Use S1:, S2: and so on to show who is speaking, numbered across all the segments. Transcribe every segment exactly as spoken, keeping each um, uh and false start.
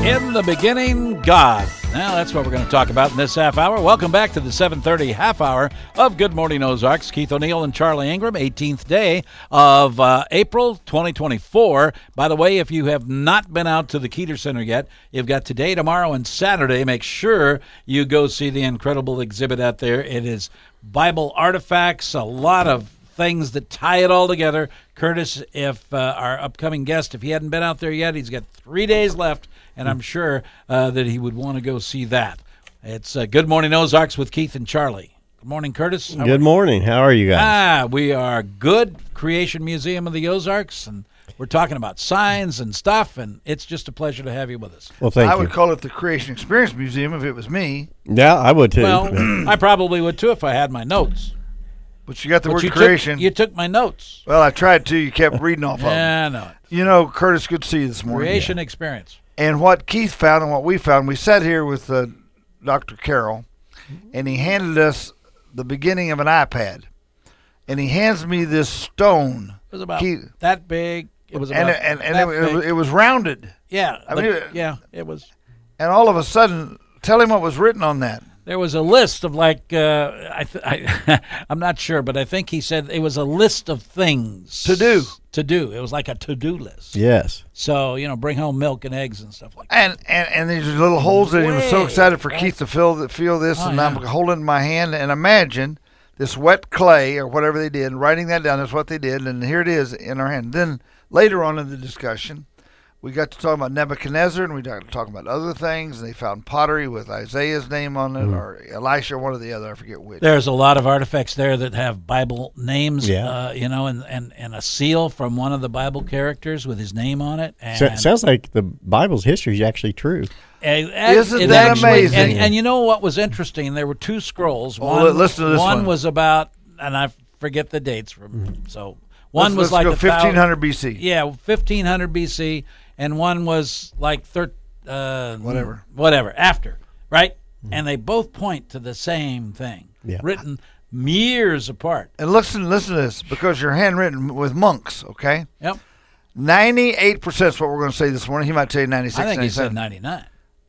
S1: In the beginning, God. Now, that's what we're going to talk about in this half hour. Welcome back to the seven thirty half hour of Good Morning Ozarks. Keith O'Neill and Charlie Ingram, eighteenth day of uh, April twenty twenty-four. By the way, if you have not been out to the Keeter Center yet, you've got today, tomorrow, and Saturday. Make sure you go see the incredible exhibit out there. It is Bible artifacts, a lot of things that tie it all together. Curtis, if uh, our upcoming guest, if he hadn't been out there yet, he's got three days left, and I'm sure uh, that he would want to go see that. It's uh, Good Morning Ozarks with Keith and Charlie. Good morning, Curtis.
S2: How good morning. How are you guys?
S1: Ah, we are good. Creation Museum of the Ozarks, and we're talking about signs and stuff, and it's just a pleasure to have you with us.
S2: Well, thank
S3: I
S2: you.
S3: would call it the Creation Experience Museum if it was me.
S2: Yeah, I would too.
S1: Well, I probably would too if I had my notes.
S3: But you got the
S1: But
S3: word
S1: you
S3: creation.
S1: Took, you took my notes.
S3: Well, I tried to. You kept reading off of them.
S1: Yeah, no.
S3: You know, Curtis, good to see you this morning.
S1: Creation experience.
S3: And what Keith found and what we found, we sat here with uh, Doctor Carroll, and he handed us the beginning of an iPad. And he hands me this stone.
S1: It was about
S3: Keith,
S1: that big. It was
S3: and
S1: about
S3: and, and
S1: that
S3: it, it, was,
S1: big.
S3: it was rounded.
S1: Yeah,
S3: I
S1: the-
S3: mean, it-
S1: yeah, it was.
S3: And all of a sudden, tell him what was written on that.
S1: There was a list of like uh, I, th- I I'm not sure, but I think he said it was a list of things
S3: To do.
S1: To do. It was like a to-do list.
S2: Yes.
S1: So you know, bring home milk and eggs and stuff like that.
S3: And, and and these little holes that he was so
S1: Way
S3: excited for
S1: back.
S3: Keith to feel feel this,
S1: Oh,
S3: and
S1: yeah.
S3: I'm holding it in my hand and imagine this wet clay or whatever they did, writing that down. That's what they did, and here it is in our hand. Then later on in the discussion, we got to talk about Nebuchadnezzar, and we got to talk about other things. And they found pottery with Isaiah's name on it, or Elisha, one or the other. I forget which.
S1: There's a lot of artifacts there that have Bible names,
S2: Yeah.
S1: uh, you know, and, and, and a seal from one of the Bible characters with his name on it. And
S2: So, it sounds like the Bible's history is actually true.
S1: And-
S3: Isn't
S1: it
S3: that
S1: actually-
S3: amazing?
S1: And, and you know what was interesting? There were two scrolls.
S3: Oh,
S1: One,
S3: li- listen to this
S1: one
S3: one.
S1: was about, and I forget the dates from. So one
S3: Let's-
S1: was
S3: let's
S1: like
S3: go
S1: a thou-
S3: fifteen hundred B C.
S1: Yeah, fifteen hundred B C, and one was like thir- uh,
S3: Whatever.
S1: whatever after, right? And they both point to the same thing,
S2: Yeah.
S1: written years apart.
S3: And listen, listen to this, because you're handwritten with monks. Okay,
S1: Yep.
S3: ninety-eight percent is what we're going to say this morning. He might tell you ninety-six.
S1: I think he said
S3: ninety-seven.
S1: ninety-nine.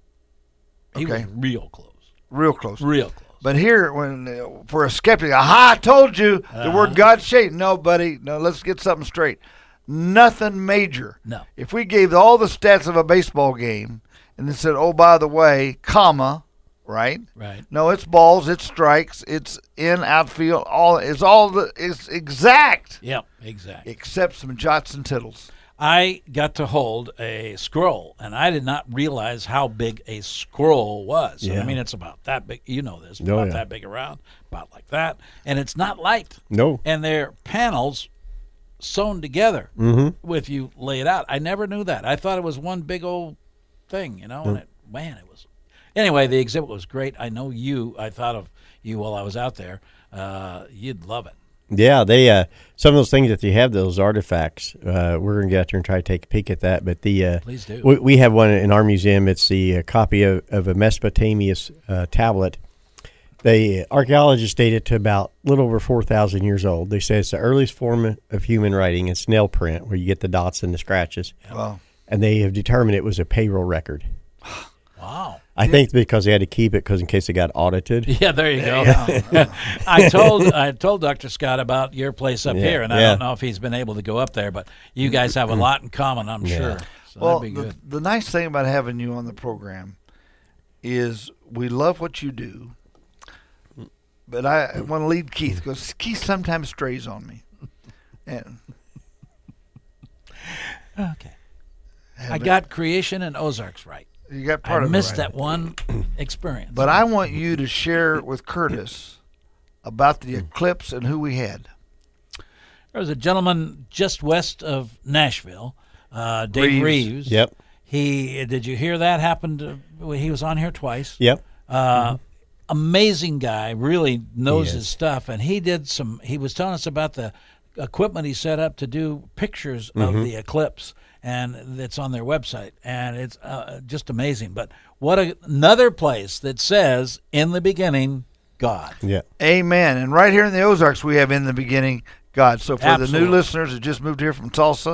S1: He
S3: Okay.
S1: was real close.
S3: Real close.
S1: Real close.
S3: But here, when uh, for a skeptic, aha, I told you the
S1: Uh-huh.
S3: word God shaped. No, buddy, no. Let's get something straight. Nothing major.
S1: No.
S3: If we gave all the stats of a baseball game and then said, "Oh, by the way, comma," right?
S1: Right.
S3: No, it's balls, it's strikes, it's in, outfield. All it's all the it's exact,
S1: Yep. Exactly.
S3: except some jots and tittles.
S1: I got to hold a scroll, and I did not realize how big a scroll was. And I
S2: Yeah.
S1: mean, it's about that big. You know this.
S2: Oh,
S1: About
S2: yeah.
S1: that big around, about like that. And it's not light.
S2: No.
S1: And they're panels sewn together
S2: Mm-hmm.
S1: with you laid out. I never knew that. I thought it was one big old thing, you know, and it, man, it was. Anyway, the exhibit was great. I know you, I thought of you while I was out there. Uh, you'd love it.
S2: Yeah, they uh, some of those things that you have, those artifacts. Uh, we're gonna get out there and try to take a peek at that. But the uh,
S1: Please do.
S2: We, we have one in our museum. It's the uh, copy of, of a Mesopotamian uh, tablet. The archaeologists date it to about a little over four thousand years old. They say it's the earliest form of human writing. It's nail print, where you get the dots and the scratches.
S3: Wow.
S2: And they have determined it was a payroll record.
S1: Wow.
S2: I think because they had to keep it because in case it got audited.
S1: Yeah, there you go. I told I told Doctor Scott about your place up
S2: Yeah,
S1: here, and I
S2: yeah.
S1: don't know if he's been able to go up there, but you guys have a lot in common, I'm
S2: Yeah.
S1: sure. So
S3: Well,
S1: that'd be
S3: the,
S1: good.
S3: the nice thing about having you on the program is we love what you do, but I want to lead Keith because Keith sometimes strays on me. And
S1: Okay. I got creation and Ozarks right.
S3: you got
S1: I
S3: part of
S1: missed
S3: it right.
S1: that one experience.
S3: But I want you to share with Curtis about the eclipse and who we had.
S1: There was a gentleman just west of Nashville, uh, Dave
S3: Reeves.
S1: Reeves.
S2: Yep.
S1: He did you hear that happened? To, he was on here twice.
S2: Yep.
S1: Uh, Amazing guy, really knows
S2: He
S1: his
S2: is.
S1: stuff, and he did some. He was telling us about the equipment he set up to do pictures of the eclipse, and it's on their website, and it's uh, just amazing. But what a, another place that says, "In the beginning, God."
S2: Yeah.
S3: Amen. And right here in the Ozarks, we have in the beginning God. So for the
S1: Absolutely.
S3: new listeners that just moved here from Tulsa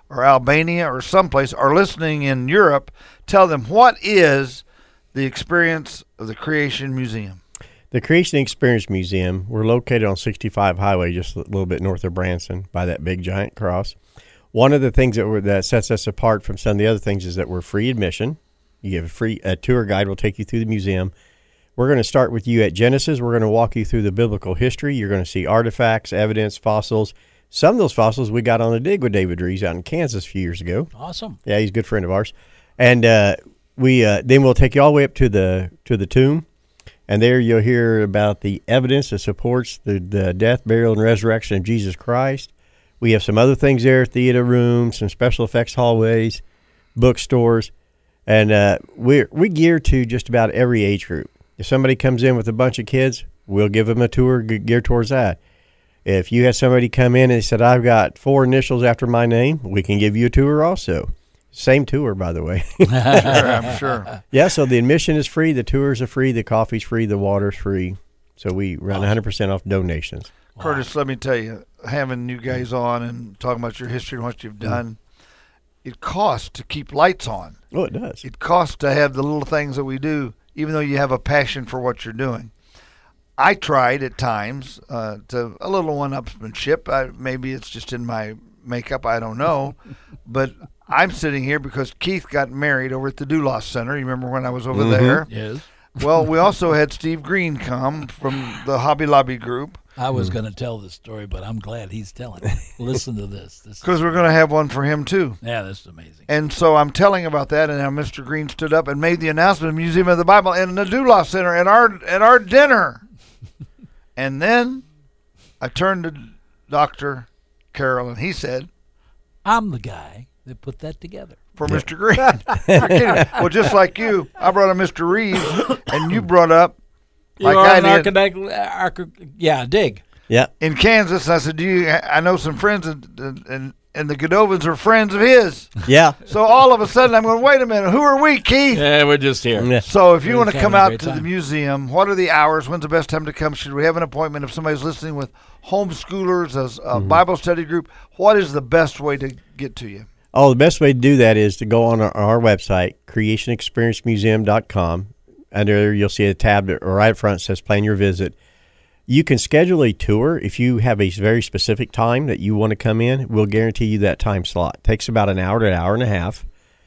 S3: or Albania or someplace are listening in Europe, tell them what is the experience of the Creation Museum.
S2: The Creation Experience Museum, we're located on sixty-five Highway, just a little bit north of Branson, by that big giant cross. One of the things that we're, that sets us apart from some of the other things is that we're free admission. You have a free a tour guide will take you through the museum. We're going to start with you at Genesis. We're going to walk you through the biblical history. You're going to see artifacts, evidence, fossils. Some of those fossils we got on a dig with David Reeves out in Kansas a few years ago.
S1: Awesome.
S2: Yeah, he's a good friend of ours. And uh, we uh, then we'll take you all the way up to the to the tomb. And there you'll hear about the evidence that supports the, the death, burial, and resurrection of Jesus Christ. We have some other things there, theater rooms, some special effects hallways, bookstores. And uh, we're, we gear to just about every age group. If somebody comes in with a bunch of kids, we'll give them a tour geared towards that. If you had somebody come in and they said, I've got four initials after my name, we can give you a tour also. Same tour, by the way.
S3: Sure, I'm sure.
S2: Yeah, so the admission is free, the tours are free, the coffee's free, the water's free. So we run awesome. one hundred percent off donations.
S3: Wow. Curtis, let me tell you, having you guys on and talking about your history and what you've done, mm. it costs to keep lights on.
S2: Oh, it does.
S3: It costs to have the little things that we do, even though you have a passion for what you're doing. I tried at times uh, to a little one-upsmanship. I, maybe it's just in my makeup, I don't know. But I'm sitting here because Keith got married over at the Dulas Center. You remember when I was over
S2: mm-hmm.
S3: there?
S1: Yes.
S3: Well, we also had Steve Green come from the Hobby Lobby group.
S1: I was going to tell this story, but I'm glad he's telling it. Listen to this.
S3: Because we're going to have one for him, too.
S1: Yeah, this is amazing.
S3: And so I'm telling about that, and now Mister Green stood up and made the announcement of the Museum of the Bible in the Dulas Center at our, at our dinner. And then I turned to Doctor Carroll, and he said,
S1: I'm the guy that put that together.
S3: For yeah. Mister Green. You're kidding. Well, just like you, I brought up Mister Reeves, and you brought up,
S1: you
S3: like
S1: are
S3: I
S1: an
S3: did,
S1: architect, arch- yeah, dig.
S2: Yeah.
S3: In Kansas, I said, "Do you? I know some friends, and and, and the Godovans are friends of his."
S2: Yeah.
S3: So all of a sudden, I'm going, wait a minute, who are we, Keith?
S1: Yeah, we're just here.
S2: Yeah.
S3: So if you
S1: We're
S3: want to
S1: just
S3: come
S1: having a
S3: out
S1: great
S3: to the
S1: time.
S3: museum, what are the hours? When's the best time to come? Should we have an appointment if somebody's listening with homeschoolers, as a
S2: Mm-hmm.
S3: Bible study group? What is the best way to get to you?
S2: Oh, the best way to do that is to go on our, our website, creation experience museum dot com. Under you'll see a tab that right up front says plan your visit. You can schedule a tour if you have a very specific time that you want to come in. We'll guarantee you that time slot. It takes about an hour to an hour and a half.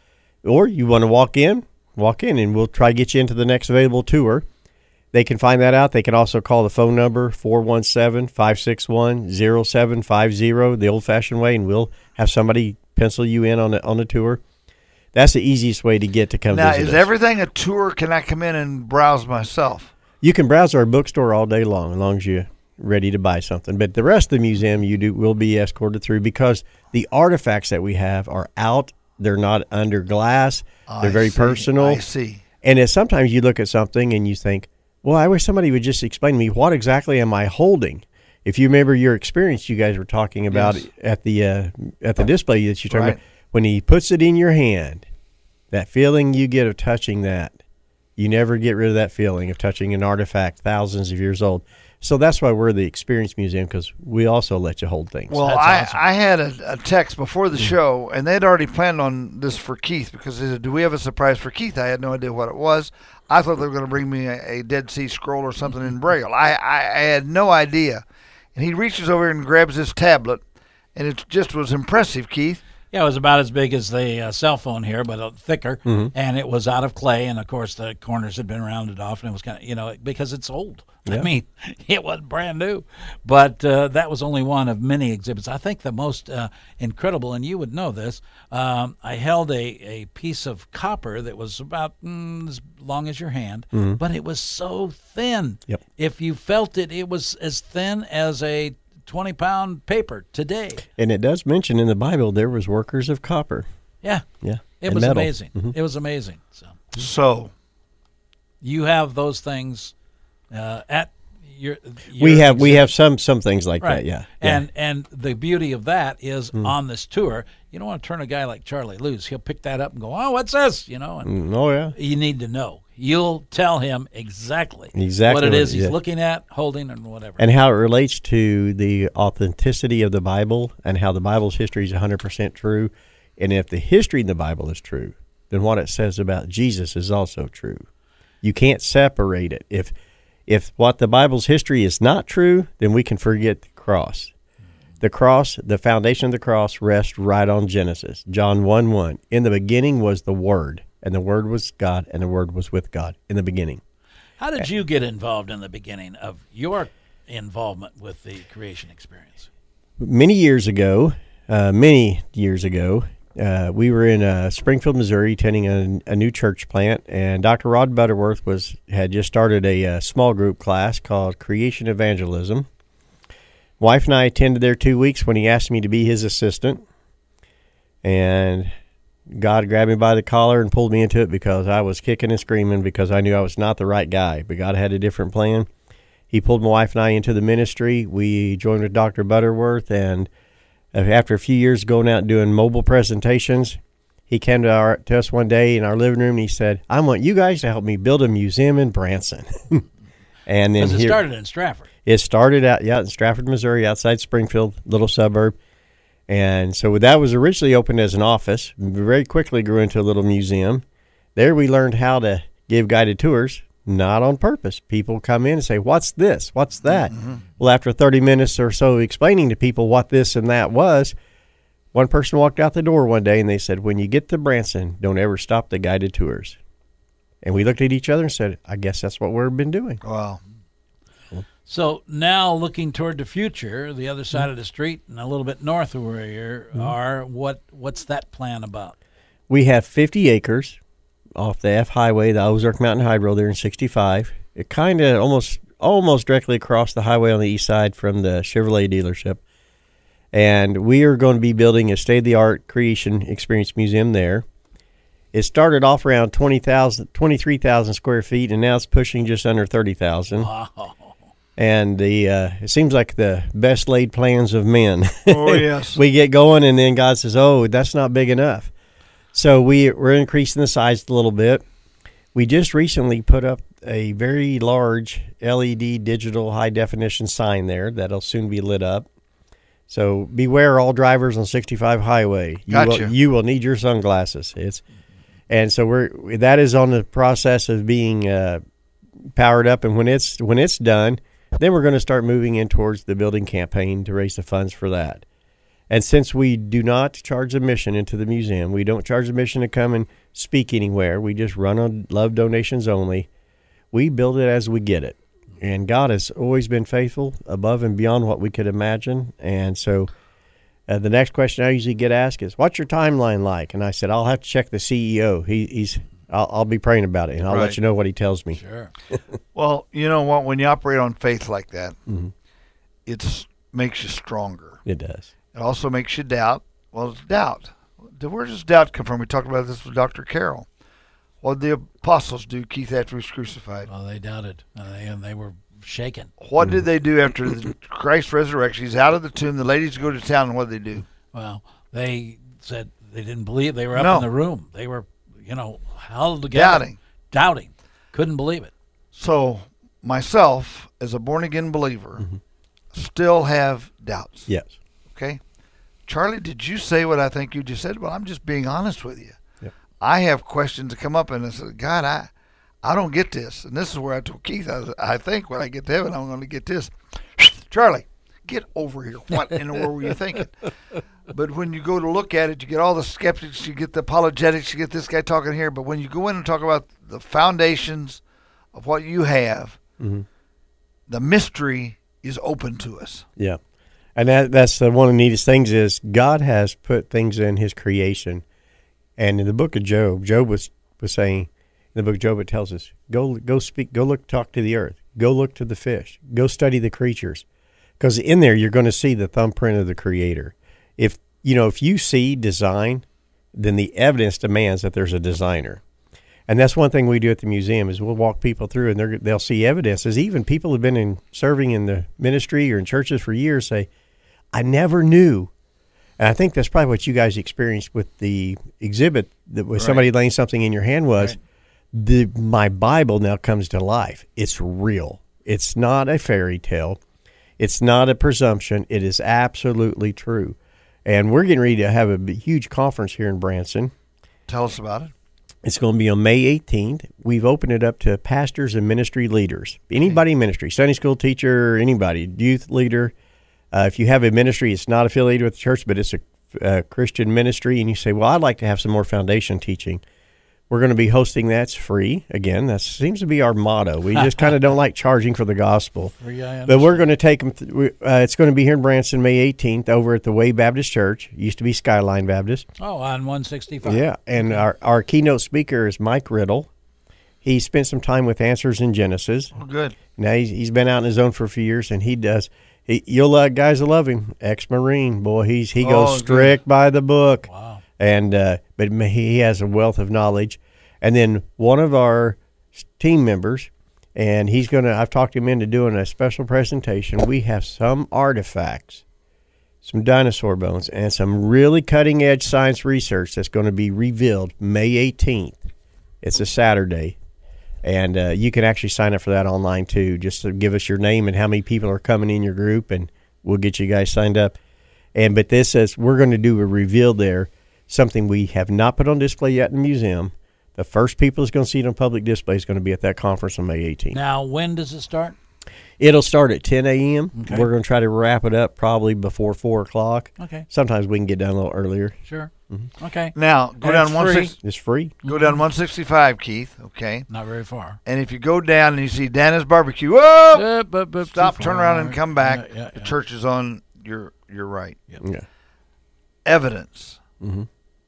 S2: Or you want to walk in, walk in, and we'll try to get you into the next available tour. They can find that out. They can also call the phone number, four one seven, five six one, zero seven five zero, the old-fashioned way, and we'll have somebody pencil you in on the, on the tour. That's the easiest way to get to come
S3: now,
S2: visit
S3: is
S2: us.
S3: everything a tour? Can I come in and browse myself?
S2: You can browse our bookstore all day long as long as you're ready to buy something. But the rest of the museum you do will be escorted through because the artifacts that we have are out. They're not under glass. They're
S3: I
S2: very
S3: see.
S2: personal.
S3: I see.
S2: And it's, sometimes you look at something and you think, well, I wish somebody would just explain to me what exactly am I holding. If you remember your experience you guys were talking about
S3: Yes. at
S2: at the uh, at the display that you're talking
S3: Right.
S2: about, when he puts it in your hand, that feeling you get of touching that, you never get rid of that feeling of touching an artifact thousands of years old. So that's why we're the Experience Museum, because we also let you hold things.
S3: Well,
S1: That's
S3: I,
S1: awesome.
S3: I had a, a text before the show, and they'd already planned on this for Keith because they said, do we have a surprise for Keith? I had no idea what it was. I thought they were going to bring me a, a Dead Sea Scroll or something in Braille. I, I, I had no idea. And he reaches over and grabs this tablet, and it just was impressive, Keith.
S1: Yeah, it was about as big as the uh, cell phone here, but uh, thicker,
S2: Mm-hmm.
S1: and it was out of clay, and of course the corners had been rounded off, and it was kind of, you know, because it's old.
S2: Yeah.
S1: I mean, it wasn't brand new, but uh, that was only one of many exhibits. I think the most uh, incredible, and you would know this, um, I held a, a piece of copper that was about mm, as long as your hand,
S2: Mm-hmm.
S1: but it was so thin.
S2: Yep.
S1: If you felt it, it was as thin as a twenty-pound paper today.
S2: And it does mention in the Bible there was workers of copper.
S1: Yeah.
S2: Yeah.
S1: It
S2: and
S1: was
S2: metal.
S1: amazing.
S2: Mhm.
S1: It was amazing. So
S3: So
S1: you have those things uh, at your, your
S2: We have we
S1: exhibit.
S2: have some some things like
S1: Right.
S2: that, yeah.
S1: And and the beauty of that is on this tour, you don't want to turn a guy like Charlie loose. He'll pick that up and go, "Oh, what's this?" You know, and
S2: Mm, oh yeah.
S1: you need to know. You'll tell him exactly,
S2: Exactly
S1: what it
S2: what
S1: is
S2: it-
S1: he's
S2: yeah.
S1: looking at, holding, and whatever.
S2: And how it relates to the authenticity of the Bible and how the Bible's history is one hundred percent true. And if the history in the Bible is true, then what it says about Jesus is also true. You can't separate it. If if what the Bible's history is not true, then we can forget the cross. The cross, the foundation of the cross rests right on Genesis. John one one. In the beginning was the Word, and the Word was God, and the Word was with God in the beginning.
S1: How did you get involved in the beginning of your involvement with the creation experience?
S2: Many years ago, uh, many years ago, uh, we were in uh, Springfield, Missouri, attending a, a new church plant, and Doctor Rod Butterworth was had just started a, a small group class called Creation Evangelism. Wife and I attended there two weeks when he asked me to be his assistant, and God grabbed me by the collar and pulled me into it because I was kicking and screaming because I knew I was not the right guy, but God had a different plan. He pulled my wife and I into the ministry. We joined with Doctor Butterworth, and after a few years going out and doing mobile presentations, he came to, our, to us one day in our living room, and he said, I want you guys to help me build a museum in Branson. And then
S1: Because it
S2: here,
S1: started in Stratford.
S2: It started out, yeah, in Stratford, Missouri, outside Springfield, little suburb. And so that was originally opened as an office, very quickly grew into a little museum. There we learned how to give guided tours, not on purpose. People come in and say, what's this? What's that? Mm-hmm. Well, after thirty minutes or so explaining to people what this and that was, one person walked out the door one day and they said, when you get to Branson, don't ever stop the guided tours. And we looked at each other and said, I guess that's what we've been doing.
S3: Wow.
S1: So now looking toward the future, the other side of the street and a little bit north of where you
S2: mm-hmm.
S1: are, what what's that plan about?
S2: We have fifty acres off the F Highway, the Ozark Mountain Hydro there in sixty-five. It kind of almost almost directly across the highway on the east side from the Chevrolet dealership. And we are going to be building a state-of-the-art creation experience museum there. It started off around twenty thousand, twenty-three thousand square feet, and now it's pushing just under thirty thousand.
S1: Wow.
S2: And the uh, it seems like the best laid plans of men.
S3: Oh, yes.
S2: We get going, and then God says, oh, that's not big enough. So we, we're increasing the size a little bit. We just recently put up a very large L E D digital high-definition sign there that'll soon be lit up. So beware all drivers on sixty-five highway. You,
S3: gotcha.
S2: will, you will need your sunglasses. It's And so we're that is on the process of being uh, powered up, and when it's when it's done, then we're going to start moving in towards the building campaign to raise the funds for that. And since we do not charge admission into the museum, we don't charge admission to come and speak anywhere. We just run on love donations only. We build it as we get it. And God has always been faithful, above and beyond what we could imagine. And so uh, the next question I usually get asked is, what's your timeline like? And I said, I'll have to check the C E O. He, he's I'll, I'll be praying about it, and I'll
S3: right.
S2: let you know what he tells me.
S1: Sure.
S3: Well, you know what? When you operate on faith like that,
S2: Mm-hmm.
S3: it makes you stronger.
S2: It does.
S3: It also makes you doubt. Well, it's doubt. Where does doubt come from? We talked about this with Doctor Carroll. What did the apostles do, Keith, after he was crucified?
S1: Well, they doubted, and they, and they were shaken.
S3: What did they do after the Christ's resurrection? He's out of the tomb. The ladies go to town, and what did they do?
S1: Well, they said they didn't believe. They were up
S3: No.
S1: in the room. They were, you know, held together.
S3: Doubting.
S1: Doubting. Couldn't believe it.
S3: So myself, as a born-again believer,
S2: Mm-hmm.
S3: still have doubts.
S2: Yes.
S3: Okay? Charlie, did you say what I think you just said? Well, I'm just being honest with you.
S2: Yep.
S3: I have questions that come up, and I said, God, I, I don't get this. And this is where I told Keith, I, I think when I get to heaven, I'm going to get this. Charlie, get over here. What in the world were you thinking? But when you go to look at it, you get all the skeptics, you get the apologetics, you get this guy talking here. But when you go in and talk about the foundations of what you have,
S2: Mm-hmm.
S3: the mystery is open to us.
S2: Yeah. And that that's the, one of the neatest things is God has put things in his creation. And in the book of Job, Job was, was saying, in the book of Job, it tells us, go go speak, go look, talk to the earth, go look to the fish, go study the creatures. Because in there, you're going to see the thumbprint of the Creator. If, you know, if you see design, then the evidence demands that there's a designer. And that's one thing we do at the museum is we'll walk people through and they're, they'll see evidence. As even people who've been in serving in the ministry or in churches for years say, I never knew. And I think that's probably what you guys experienced with the exhibit that was
S1: Right.
S2: somebody laying something in your hand was
S1: Right.
S2: the my Bible now comes to life. It's real. It's not a fairy tale. It's not a presumption. It is absolutely true. And we're getting ready to have a big, huge conference here in Branson.
S3: Tell us about it.
S2: It's going to be on May eighteenth. We've opened it up to pastors and ministry leaders. Anybody in ministry, Sunday school teacher, anybody, youth leader. Uh, if you have a ministry, it's not affiliated with the church, but it's a, a Christian ministry, and you say, well, I'd like to have some more foundation teaching. We're going to be hosting that. It's free. Again, that seems to be our motto. We just kind of don't like charging for the gospel.
S1: Free, I
S2: but we're going to take them. Th- we, uh, it's going to be here in Branson, May eighteenth, over at the Way Baptist Church. It used to be Skyline Baptist.
S1: Oh, on one sixty-five.
S2: Yeah, and our, our keynote speaker is Mike Riddle. He spent some time with Answers in Genesis.
S3: Oh, good.
S2: Now he's, he's been out on his own for a few years, and he does. He, you'll uh, guys will love him. Ex-Marine, boy, he's he goes
S3: Oh,
S2: strict
S3: good.
S2: by the book.
S1: Wow.
S2: And uh, but he has a wealth of knowledge. And then one of our team members, and he's going to, I've talked him into doing a special presentation. We have some artifacts, some dinosaur bones, and some really cutting-edge science research that's going to be revealed May eighteenth. It's a Saturday. And uh, you can actually sign up for that online, too. Just to give us your name and how many people are coming in your group, and we'll get you guys signed up. And But this is, we're going to do a reveal there, something we have not put on display yet in the museum. The first people that's going to see it on public display is going to be at that conference on May eighteenth.
S1: Now, when does it start?
S2: It'll start at ten a.m.
S1: Okay.
S2: We're going to try to wrap it up probably before four o'clock.
S1: Okay.
S2: Sometimes we can get done a little earlier.
S1: Sure. Mm-hmm. Okay.
S3: Now, go
S1: And
S3: down
S1: it's
S3: one
S1: free.
S3: six,
S2: It's free.
S3: go down one sixty-five, Keith, okay?
S1: Not very far.
S3: And if you go down and you see Dana's Barbecue, whoa!
S1: Uh, but, but
S3: Stop,
S1: too
S3: turn
S1: far.
S3: around, and come back.
S1: Yeah, yeah,
S3: The
S1: yeah.
S3: church is on your your right.
S2: Yeah.
S3: Evidence.
S2: Mm-hmm.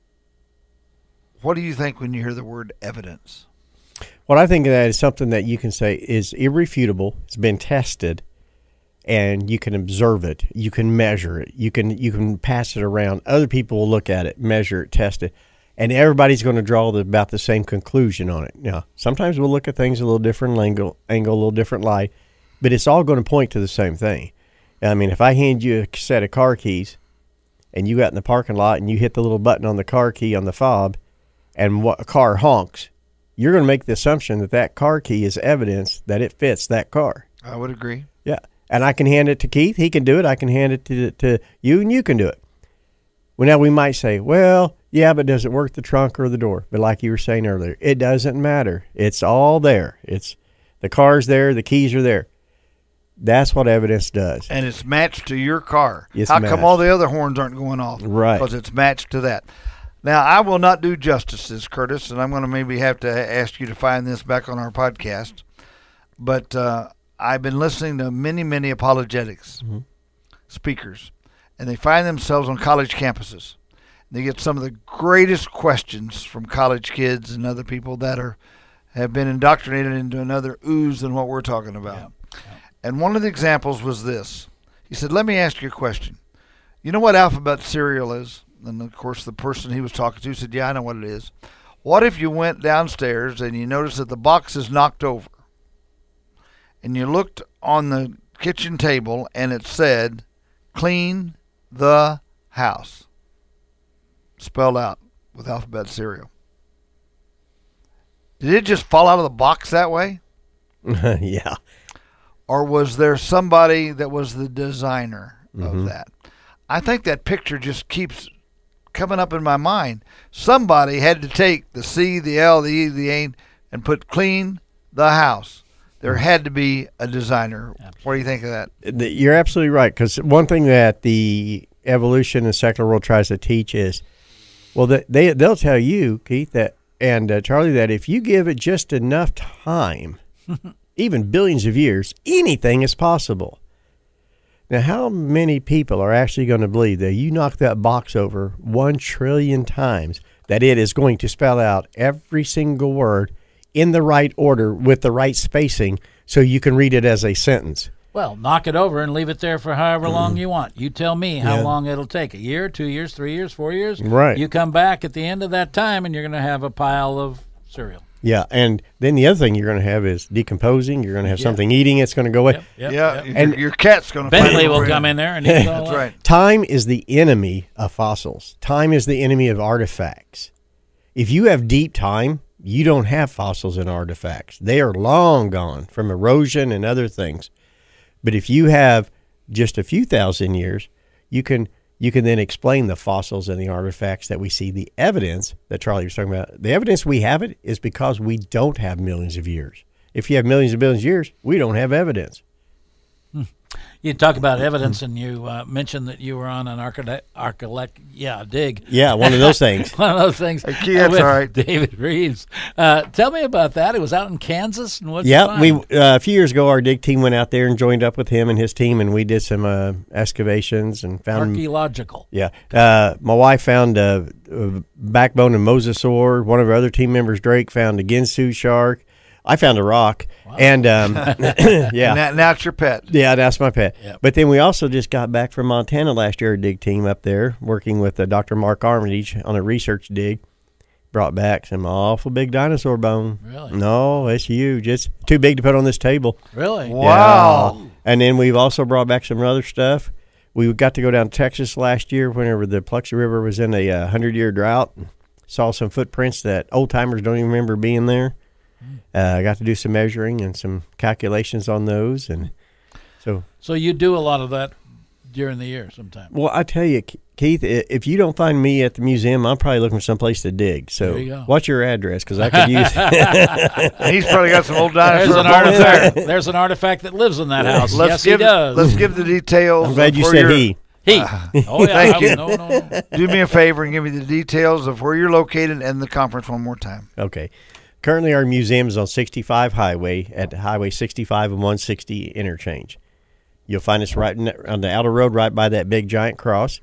S3: What do you think when you hear the word evidence?
S2: What I think of that is something that you can say is irrefutable. It's been tested, and you can observe it. You can measure it. You can you can pass it around. Other people will look at it, measure it, test it, and everybody's going to draw the, about the same conclusion on it. Now, sometimes we'll look at things a little different angle, angle, a little different light, but it's all going to point to the same thing. I mean, if I hand you a set of car keys, and you got in the parking lot and you hit the little button on the car key on the fob, and what a car honks, you're going to make the assumption that that car key is evidence that it fits that car.
S3: I would agree.
S2: Yeah. And I can hand it to Keith. He can do it. I can hand it to, to you, and you can do it. Well, now we might say, well, yeah, but does it work the trunk or the door? But like you were saying earlier, it doesn't matter. It's all there. It's the car's there. The keys are there. That's what evidence does.
S3: And it's matched to your car.
S2: It's
S3: How
S2: matched.
S3: come all the other horns aren't going off?
S2: Right.
S3: Because it's matched to that. Now, I will not do justice, Curtis, and I'm going to maybe have to ask you to find this back on our podcast. But uh, I've been listening to many, many apologetics
S2: Mm-hmm.
S3: speakers, and they find themselves on college campuses. They get some of the greatest questions from college kids and other people that are have been indoctrinated into another ooze than what we're talking about.
S1: Yeah. Yeah.
S3: And one of the examples was this. He said, let me ask you a question. You know what alphabet cereal is? And, of course, the person he was talking to said, yeah, I know what it is. What if you went downstairs and you noticed that the box is knocked over? And you looked on the kitchen table and it said, clean the house. Spelled out with alphabet cereal. Did it just fall out of the box that way?
S2: Yeah.
S3: Or was there somebody that was the designer
S2: Mhm.
S3: of that? I think that picture just keeps coming up in my mind. Somebody had to take the C, the L, the E, the A, and put clean the house. There had to be a designer. What do you think of that?
S2: The- You're absolutely right, because one thing that the evolution and secular world tries to teach is, well, that they they'll tell you, Keith, that and uh, Charlie, that if you give it just enough time, even billions of years, anything is possible. Now, how many people are actually going to believe that you knock that box over one trillion times, that it is going to spell out every single word in the right order with the right spacing so you can read it as a sentence?
S1: Well, knock it over and leave it there for however long you want. You tell me how
S2: Yeah.
S1: long it'll take. A year, two years, three years, four years?
S2: Right.
S1: You come back at the end of that time and you're going to have a pile of cereal.
S2: Yeah, and then the other thing you're going to have is decomposing. You're going to have
S1: Yeah.
S2: something eating. It's going to go away.
S1: Yep, yep,
S3: yeah,
S1: yep.
S3: Your,
S2: And-
S3: your cat's going to find
S1: Bentley
S3: it
S1: will
S3: for you.
S1: come in there and eat it all
S3: That's
S1: up.
S3: right.
S2: Time is the enemy of fossils. Time is the enemy of artifacts. If you have deep time, you don't have fossils and artifacts. They are long gone from erosion and other things. But if you have just a few thousand years, you can you can then explain the fossils and the artifacts that we see, the evidence that Charlie was talking about. The evidence we have it is because we don't have millions of years. If you have millions and billions of years, we don't have evidence.
S1: You talk about evidence, and you uh, mentioned that you were on an architect, architect, yeah, dig.
S2: Yeah, one of those things.
S1: One of those things.
S3: Hey, that's
S1: with
S3: all right.
S1: David Reeves. Uh, tell me about that. It was out in Kansas, and what's
S2: Yeah, we uh, a few years ago, our dig team went out there and joined up with him and his team, and we did some uh, excavations and found
S1: archaeological.
S2: Yeah, uh, my wife found a, a backbone of mosasaur. One of our other team members, Drake, found a Ginsu shark. I found a rock, wow. and um, yeah,
S3: now, now it's your pet.
S2: Yeah, that's my pet.
S1: Yep.
S2: But then we also just got back from Montana last year, a dig team up there, working with uh, Doctor Mark Armitage on a research dig. Brought back some awful big dinosaur bone.
S1: Really?
S2: No, it's huge. It's too big to put on this table.
S1: Really?
S3: Wow.
S2: Yeah. And then we've also brought back some other stuff. We got to go down to Texas last year whenever the Paluxy River was in a uh, hundred-year drought. Saw some footprints that old-timers don't even remember being there. I uh, got to do some measuring and some calculations on those, and so.
S1: So you do a lot of that during the year sometime.
S2: Well, I tell you, Keith, if you don't find me at the museum, I'm probably looking for someplace to dig. So,
S1: there you go.
S2: What's your address? Because I could use.
S3: He's probably got some old dinosaurs.
S1: There's an artifact. There's an artifact that lives in that house.
S3: Let's
S1: yes,
S3: give,
S1: he does.
S3: Let's give the details.
S2: I'm glad you
S3: of
S2: said
S3: your,
S2: he.
S1: He.
S3: Uh,
S1: oh yeah.
S3: Thank
S1: I,
S3: you.
S1: No, no, no.
S3: Do me a favor and give me the details of where you're located and the conference one more time.
S2: Okay. Currently, our museum is on sixty-five Highway at Highway sixty-five and one sixty interchange. You'll find us right in the, on the outer road, right by that big giant cross.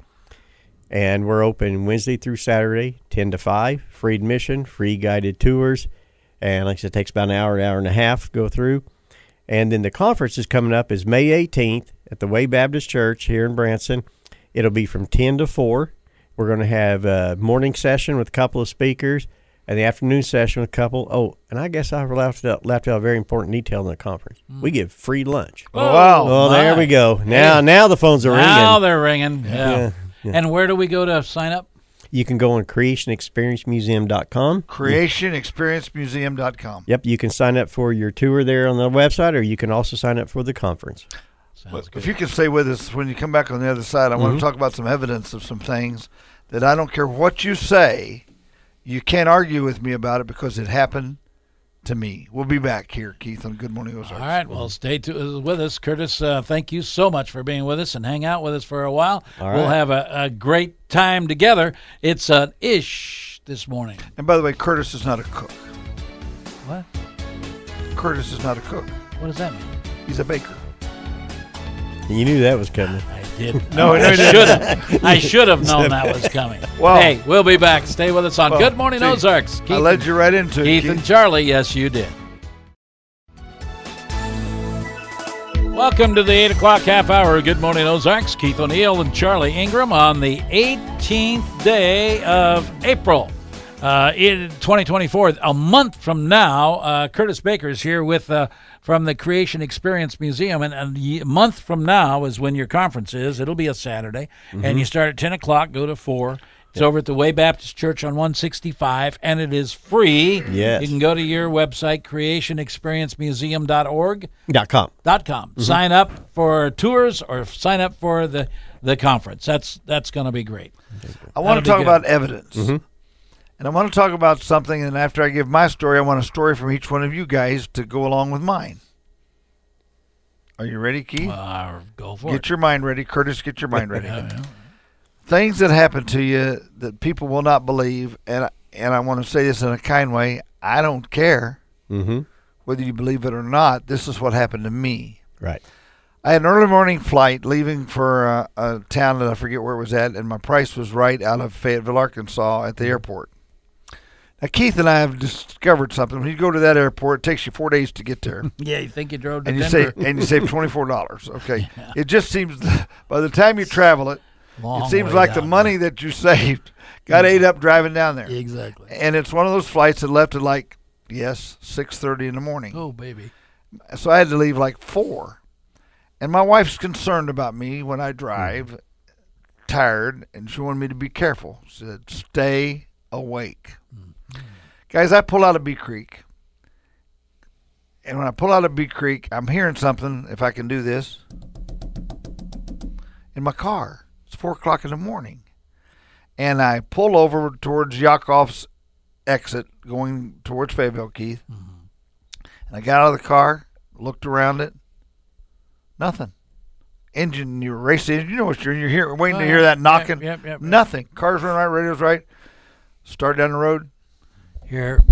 S2: And we're open Wednesday through Saturday, ten to five. Free admission, free guided tours. And like I said, it takes about an hour, an hour and a half to go through. And then the conference is coming up is May eighteenth at the Way Baptist Church here in Branson. It'll be from ten to four. We're going to have a morning session with a couple of speakers. And the afternoon session with a couple. Oh, and I guess I left out, left out a very important detail in the conference. Mm. We give free lunch.
S3: Oh, wow.
S2: Oh, there we go. Now
S1: hey.
S2: now the phones are
S1: now
S2: ringing.
S1: Now they're ringing. Yeah.
S2: Yeah, yeah.
S1: And where do we go to sign up?
S2: You can go on creation experience museum dot com.
S3: creation experience museum dot com.
S2: Yep, you can sign up for your tour there on the website, or you can also sign up for the conference.
S3: Well, if you can stay with us when you come back on the other side, I mm-hmm. want to talk about some evidence of some things that I don't care what you say. You can't argue with me about it because it happened to me. We'll be back here, Keith, on Good Morning Ozarks.
S1: All right, well, stay to, with us. Curtis, uh, thank you so much for being with us and hang out with us for a while.
S2: All right.
S1: We'll have a, a great time together. It's an ish this morning.
S3: And by the way, Curtis is not a cook.
S1: What?
S3: Curtis is not a cook.
S1: What does that mean?
S3: He's a baker.
S2: You knew that was coming.
S1: I did.
S3: No,
S1: I should have. I should have known that was coming.
S3: Well,
S1: hey, we'll be back. Stay with us on
S3: well,
S1: Good Morning
S3: see,
S1: Ozarks. Keith
S3: I led you right into
S1: Keith
S3: it. Keith
S1: and Charlie. Yes, you did. Welcome to the eight o'clock half hour of Good Morning Ozarks. Keith O'Neill and Charlie Ingram on the eighteenth day of April. Uh, in twenty twenty-four, a month from now, uh, Curtis Baker is here with uh, from the Creation Experience Museum, and, and a month from now is when your conference is. It'll be a Saturday, mm-hmm. and you start at ten o'clock, go to four. It's yep. over at the Way Baptist Church on one sixty-five, and it is free.
S2: Yes.
S1: You can go to your website, creation experience museum dot org.
S2: Dot com.
S1: Dot com. Mm-hmm. Sign up for tours or sign up for the, the conference. That's that's going to be great.
S3: I want
S1: That'll
S3: to talk
S1: good.
S3: about evidence.
S2: Mm-hmm.
S3: And I want to talk about something, and after I give my story, I want a story from each one of you guys to go along with mine. Are you ready, Keith?
S1: Uh, go for
S3: get
S1: it.
S3: your mind ready. Curtis, get your mind ready.
S1: Yeah, yeah.
S3: Things that happen to you that people will not believe, and, and I want to say this in a kind way, I don't care
S2: mm-hmm.
S3: whether you believe it or not. This is what happened to me.
S2: Right.
S3: I had an early morning flight leaving for a, a town that I forget where it was at, and my price was right out of Fayetteville, Arkansas at the airport. Now, Keith and I have discovered something. When you go to that airport, it takes you four days to get there.
S1: Yeah, you think you drove to
S3: and you
S1: Denver.
S3: save and you save twenty-four dollars. Okay.
S1: Yeah.
S3: It just seems, by the time you travel it,
S1: Long
S3: it seems
S1: way
S3: like the
S1: down
S3: money
S1: there.
S3: that you saved got ate up driving down there.
S1: Exactly.
S3: And it's one of those flights that left at like, yes, six thirty in the morning.
S1: Oh, baby.
S3: So I had to leave like four. And my wife's concerned about me when I drive, mm. tired, and she wanted me to be careful. She said, stay awake. Mm. Guys, I pull out of Bee Creek. And when I pull out of Bee Creek, I'm hearing something, if I can do this, in my car. It's four o'clock in the morning. And I pull over towards Yakov's exit, going towards Fayetteville, Keith. Mm-hmm. And I got out of the car, looked around it. Nothing. Engine, you race the engine. You know what you're, you're here, waiting oh, to hear that knocking.
S1: Yep, yep, yep,
S3: Nothing. Cars running right, radio's right. Start down the road.
S1: Here.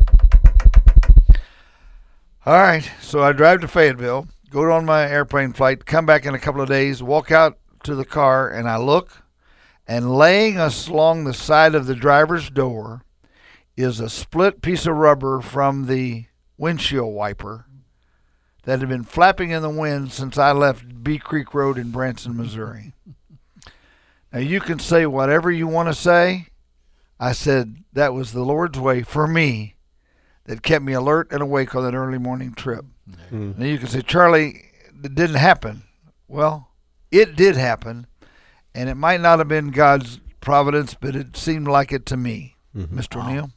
S3: All right. So I drive to Fayetteville, go on my airplane flight, come back in a couple of days, walk out to the car, and I look. And laying us along the side of the driver's door is a split piece of rubber from the windshield wiper that had been flapping in the wind since I left Bee Creek Road in Branson, Missouri. Now, you can say whatever you want to say. I said that was the Lord's way for me that kept me alert and awake on that early morning trip. Mm. Now, you can say, Charlie, it didn't happen. Well, it did happen. And it might not have been God's providence, but it seemed like it to me, mm-hmm. Mister
S1: Wow.
S3: O'Neill.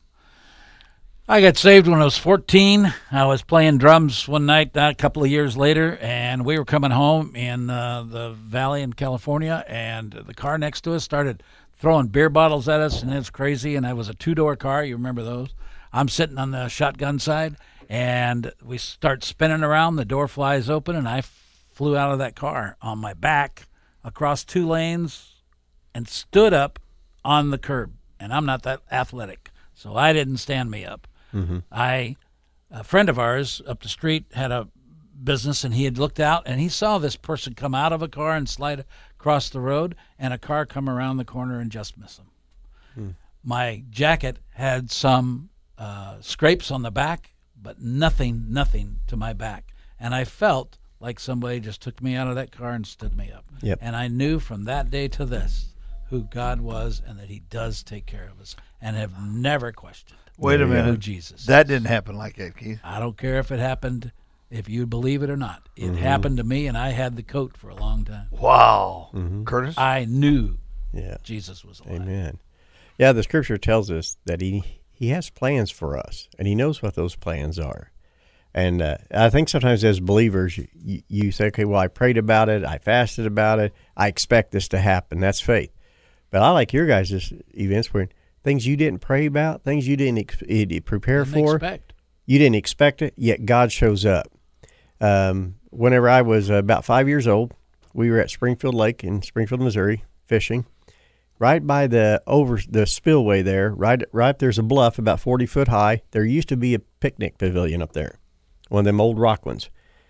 S1: I got saved when I was fourteen. I was playing drums one night uh, a couple of years later, and we were coming home in uh, the valley in California, and the car next to us started throwing beer bottles at us, and it was crazy, and it was a two-door car. You remember those? I'm sitting on the shotgun side, and we start spinning around. The door flies open, and I flew out of that car on my back across two lanes and stood up on the curb. And I'm not that athletic, so I didn't stand me up. Mm-hmm. I, a friend of ours up the street had a business, and he had looked out, and he saw this person come out of a car and slide across the road, and a car come around the corner and just miss him. Mm. My jacket had some uh, scrapes on the back, but nothing, nothing to my back. And I felt like somebody just took me out of that car and stood me up.
S2: Yep.
S1: And I knew from that day to this who God was and that he does take care of us, and have never questioned.
S3: Wait a minute.
S1: Who Jesus
S3: that
S1: is.
S3: Didn't happen like that, Keith.
S1: I don't care if it happened, if you believe it or not. It
S2: mm-hmm.
S1: happened to me, and I had the coat for a long time.
S3: Wow.
S2: Mm-hmm.
S3: Curtis?
S1: I knew
S2: yeah.
S1: Jesus was alive.
S2: Amen. Yeah, the scripture tells us that he, he has plans for us, and he knows what those plans are. And uh, I think sometimes as believers, you, you say, okay, well, I prayed about it, I fasted about it, I expect this to happen. That's faith. But I like your guys' events where things you didn't pray about, things you didn't ex- prepare
S1: Didn't
S2: for,
S1: expect.
S2: you didn't expect it, yet God shows up. Um, whenever I was uh, about five years old, we were at Springfield Lake in Springfield, Missouri, fishing. Right by the over the spillway there, right, right there's a bluff about forty foot high. There used to be a picnic pavilion up there, one of them old rock ones.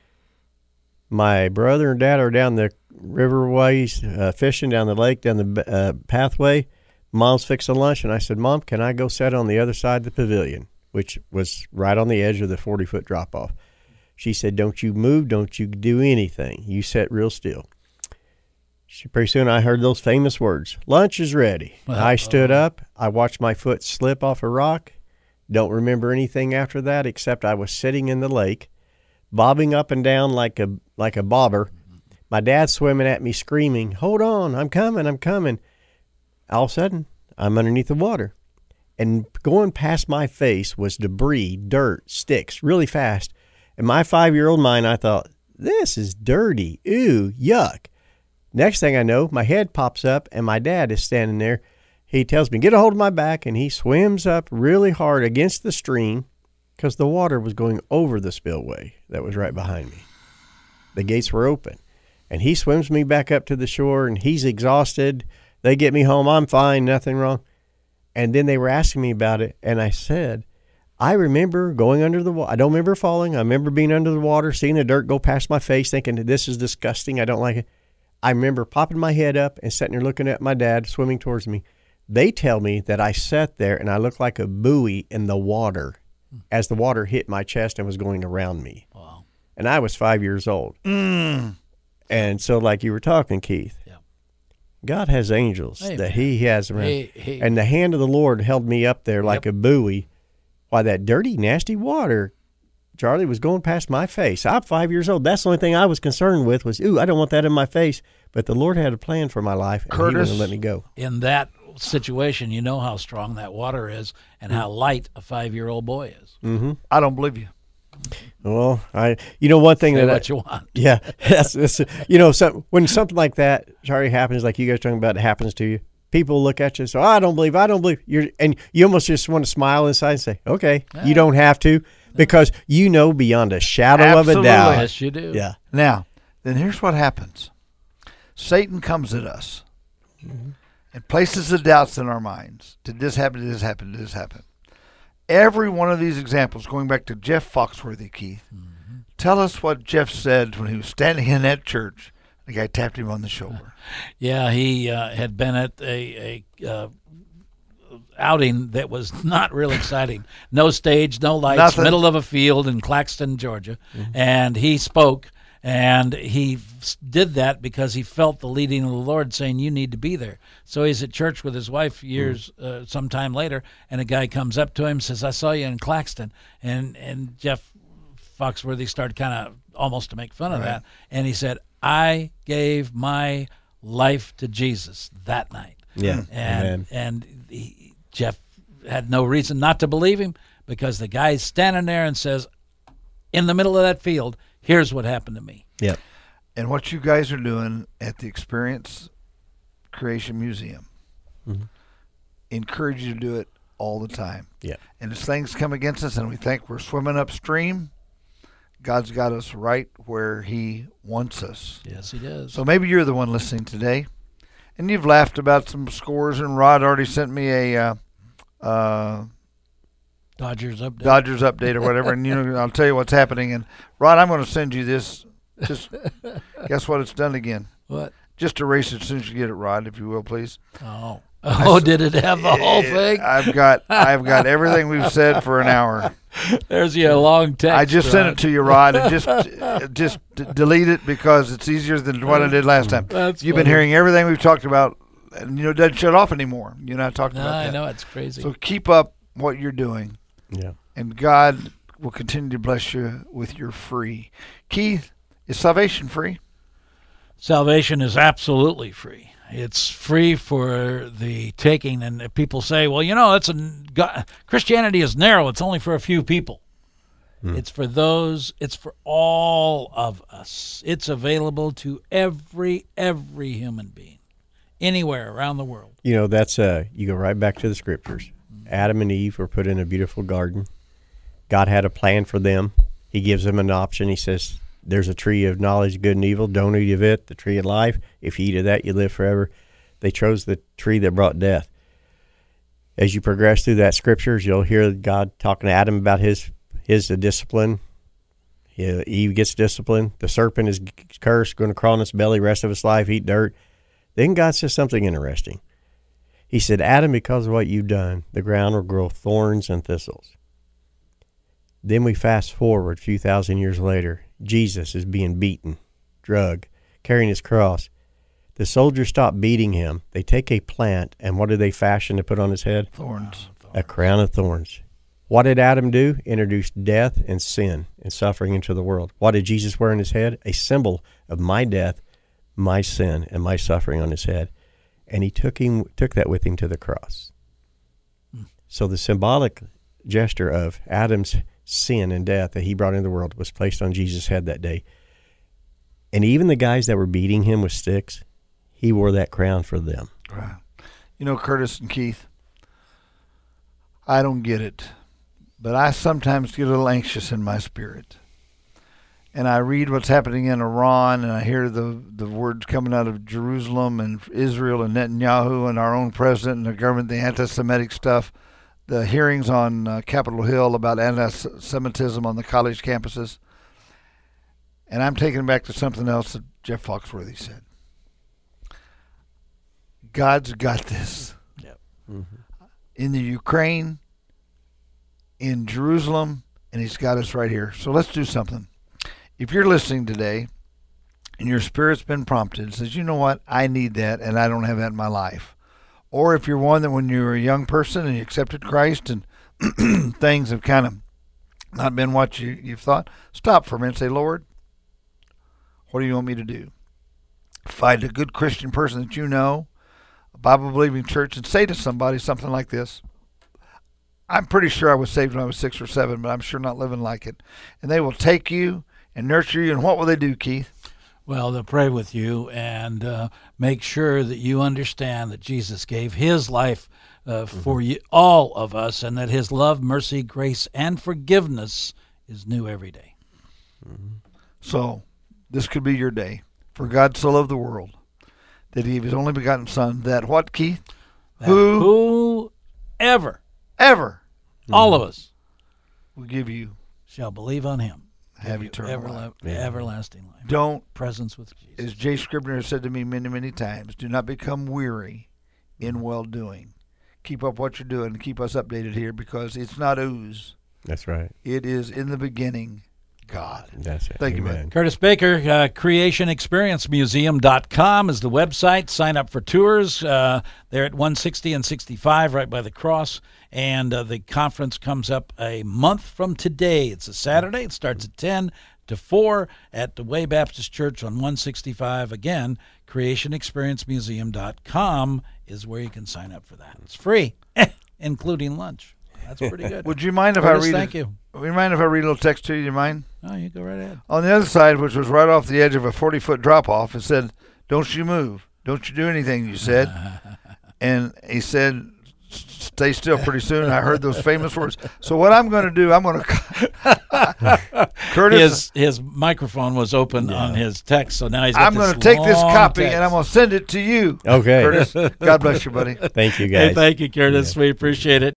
S2: My brother and dad are down the riverways, uh, fishing down the lake, down the uh, pathway. Mom's fixing lunch, and I said, Mom, can I go sit on the other side of the pavilion, which was right on the edge of the forty foot drop off? She said, don't you move, don't you do anything. You sit real still. She, pretty soon I heard those famous words, lunch is ready.
S1: Well,
S2: I stood uh, up. I watched my foot slip off a rock. Don't remember anything after that except I was sitting in the lake, bobbing up and down like a like a bobber. My dad swimming at me screaming, hold on, I'm coming, I'm coming. All of a sudden, I'm underneath the water. And going past my face was debris, dirt, sticks, really fast. In my five-year-old mind, I thought, this is dirty. Ooh, yuck. Next thing I know, my head pops up, and my dad is standing there. He tells me, get a hold of my back, and he swims up really hard against the stream because the water was going over the spillway that was right behind me. The gates were open. And he swims me back up to the shore, and he's exhausted. They get me home. I'm fine, nothing wrong. And then they were asking me about it, and I said, I remember going under the water. I don't remember falling. I remember being under the water, seeing the dirt go past my face, thinking, this is disgusting. I don't like it. I remember popping my head up and sitting there looking at my dad swimming towards me. They tell me that I sat there and I looked like a buoy in the water as the water hit my chest and was going around me.
S1: Wow.
S2: And I was five years old.
S3: Mm.
S2: And so like you were talking, Keith,
S1: yeah.
S2: God has angels
S1: Amen.
S2: that he has around.
S1: Hey, hey.
S2: And the hand of the Lord held me up there like
S1: Yep.
S2: a buoy while that dirty, nasty water, Charlie, was going past my face. I'm five years old. That's the only thing I was concerned with was, ooh, I don't want that in my face. But the Lord had a plan for my life, and
S3: Curtis,
S2: he wouldn't let me go.
S1: In that situation, you know how strong that water is and how light a five-year-old boy is.
S2: Mm-hmm.
S3: I don't believe you.
S2: Well, I, you know, one thing
S1: Say
S2: that
S1: what
S2: I,
S1: you want.
S2: yeah, that's, that's you know, some, when something like that, sorry, happens, like you guys talking about, it happens to you. People look at you and say, oh, I don't believe, I don't believe. You're, and you almost just want to smile inside and say, okay,
S1: Yeah.
S2: you don't have to, because you know beyond a shadow
S3: Absolutely.
S2: of a doubt.
S1: Yes, you do.
S2: Yeah.
S3: Now, then here's what happens. Satan comes at us
S2: Mm-hmm.
S3: and places the doubts in our minds. Did this happen? Did this happen? Did this happen? Every one of these examples, going back to Jeff Foxworthy, Keith,
S1: Mm-hmm.
S3: tell us what Jeff said when he was standing in that church. The guy tapped him on the shoulder.
S1: Yeah, he uh, had been at a, a uh, outing that was not real exciting. No stage, no lights,
S3: Nothing.
S1: middle of a field in Claxton, Georgia. And he spoke, and he f- did that because he felt the leading of the Lord saying, you need to be there. So he's at church with his wife years, uh, sometime later, and a guy comes up to him and says, I saw you in Claxton. And, and Jeff Foxworthy started kind of almost to make fun of
S3: Right.
S1: that. And he said, I gave my life to Jesus that night.
S2: Yeah.
S1: And
S2: Amen.
S1: and he, Jeff had no reason not to believe him, because the guy's standing there and says, in the middle of that field, here's what happened to me.
S2: Yep.
S3: And what you guys are doing at the Experience Creation Museum,
S2: Mhm.
S3: encourage you to do it all the time.
S2: Yeah.
S3: And as things come against us and we think we're swimming upstream, God's got us right where he wants us.
S1: Yes, he does.
S3: So maybe you're the one listening today, and you've laughed about some scores, and Rod already sent me a uh, uh,
S1: Dodgers update.
S3: Dodgers update or whatever, and you know, I'll tell you what's happening. And Rod, I'm going to send you this. Just guess what it's done again.
S1: What?
S3: Just erase it as soon as you get it, Rod, if you will, please.
S1: Oh. Oh, did it have the whole thing?
S3: I've got I've got everything we've said for an hour.
S1: There's your long text.
S3: I just sent
S1: Rod.
S3: it to you, Rod, and just just d- delete it because it's easier than what I did last time.
S1: That's
S3: You've been
S1: funny.
S3: hearing everything we've talked about, and you know it doesn't shut off anymore. You know I talked
S1: No,
S3: about
S1: I
S3: that.
S1: know, it's crazy.
S3: So keep up what you're doing,
S2: Yeah.
S3: and God will continue to bless you with your free. Keith, is salvation free?
S1: Salvation is absolutely free. It's free for the taking, and if people say, well, you know, that's a God, Christianity is narrow. It's only for a few people. It's for those. It's for all of us. It's available to every every human being, anywhere around the world.
S2: You know, that's uh you go right back to the scriptures. Adam and Eve were put in a beautiful garden. God had a plan for them. He gives them an option. He says, there's a tree of knowledge, good and evil. Don't eat of it, the tree of life. If you eat of that, you live forever. They chose the tree that brought death. As you progress through that scriptures, you'll hear God talking to Adam about his his uh, discipline. Yeah, Eve gets disciplined. The serpent is cursed, going to crawl in its belly rest of its life, eat dirt. Then God says something interesting. He said, Adam, because of what you've done, the ground will grow thorns and thistles. Then we fast forward a few thousand years later. Jesus is being beaten, drugged, carrying his cross. The soldiers stop beating him. They take a plant, and what do they fashion to put on his head?
S3: Thorns.
S2: A crown of thorns. What did Adam do? Introduce death and sin and suffering into the world. What did Jesus wear on his head? A symbol of my death, my sin, and my suffering on his head. And he took him took that with him to the cross. So the symbolic gesture of Adam's sin and death that he brought into the world was placed on Jesus' head that day. And even the guys that were beating him with sticks, he wore that crown for them.
S3: Right. You know, Curtis and Keith, I don't get it, but I sometimes get a little anxious in my spirit. And I read what's happening in Iran, and I hear the, the words coming out of Jerusalem and Israel and Netanyahu and our own president and the government, the anti-Semitic stuff, the hearings on uh, Capitol Hill about anti-Semitism on the college campuses. And I'm taking it back to something else that Jeff Foxworthy said. God's got this.
S1: Yep.
S2: Mm-hmm.
S3: In the Ukraine, in Jerusalem, and he's got us right here. So let's do something. If you're listening today and your spirit's been prompted and says, you know what, I need that and I don't have that in my life. Or if you're one that when you were a young person and you accepted Christ and things have kind of not been what you, you've thought, stop for a minute and say, Lord, what do you want me to do? Find a good Christian person that you know, a Bible-believing church, and say to somebody something like this, I'm pretty sure I was saved when I was six or seven, but I'm sure not living like it. And they will take you and nurture you. And what will they do, Keith?
S1: Well, they'll pray with you and uh, make sure that you understand that Jesus gave his life uh, for you, all of us, and that his love, mercy, grace, and forgiveness is new every day.
S2: Mm-hmm.
S3: So this could be your day. For God so loved the world that he gave his only begotten Son, that what, Keith?
S1: That
S3: Who
S1: whoever,
S3: ever
S1: all of us,
S3: will give you
S1: shall believe on him,
S3: have
S1: you
S3: eternal
S1: everla-
S3: life.
S2: Yeah.
S1: everlasting life.
S3: Don't,
S1: Presence with Jesus.
S3: as Jay Scribner has said to me many, many times, do not become weary in well-doing. Keep up what you're doing. Keep us updated here, because it's not ooze.
S2: That's right.
S3: It is in the beginning, God.
S2: That's it.
S3: Thank you,
S2: Amen.
S3: man.
S1: Curtis Baker, uh, creation experience museum dot com is the website. Sign up for tours. Uh, they're at one sixty and sixty-five right by the cross. And uh, the conference comes up a month from today. It's a Saturday. It starts at ten to four at the Way Baptist Church on one sixty-five. Again, creation experience museum dot com is where you can sign up for that. It's free, including lunch. That's pretty good.
S3: Would you mind if
S1: Curtis,
S3: I read
S1: thank
S3: it?
S1: you.
S3: Would you mind if I read a little text to you? Do you mind?
S1: Oh, you go right ahead.
S3: On the other side, which was right off the edge of a forty-foot drop-off, it said, "Don't you move. Don't you do anything," you said. And he said, "Stay still." Pretty soon I heard those famous words. So what I'm going to do, I'm going to... Curtis,
S1: His his microphone was open
S2: Yeah.
S1: on his text, so now he's got
S3: I'm going to
S1: this
S3: take this
S1: long
S3: copy
S1: text.
S3: and I'm going to send it to you.
S2: Okay.
S3: Curtis, God bless you, buddy.
S2: Thank you, guys.
S1: Hey, thank you, Curtis. We appreciate it.